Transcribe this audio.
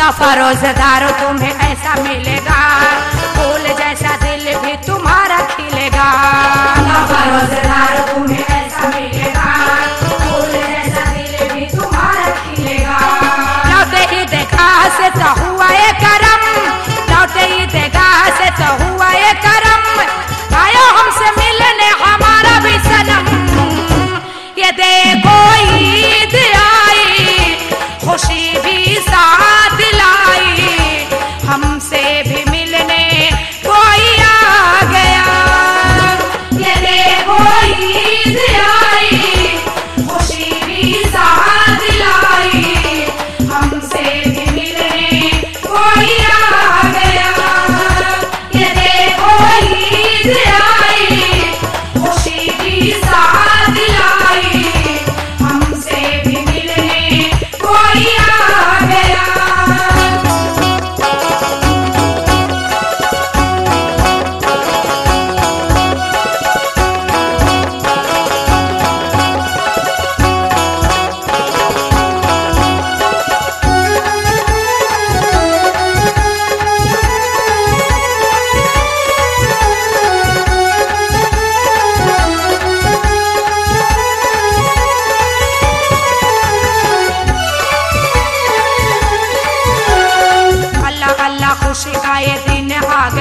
नफा रोजगार तुम्हें ऐसा मिलेगा, फूल जैसा दिल भी तुम्हारा खिलेगा। नफा रोजगार तुम्हें ऐसा मिलेगा, फूल जैसा दिल भी तुम्हारा खिलेगा। लौटे ही देखा से तो हुआ ये करम, लौटे ही देखा से तो हुआ ये करम, आयो हमसे मिलने हमारा भी सनम। ये देखो ईद आई, खुशी भी साथ लाई, हमसे भी मिलने कोई आ गया। ये देखो ईद आई, खुशी भी साथ लाई, हमसे भी मिलने कोई आ गया। ये देखो ईद आई, खुशी भी साथ लाई, हमसे भी मिलने कोई आ गया। अल्लाह अल्लाह खुशी का ये दिन आ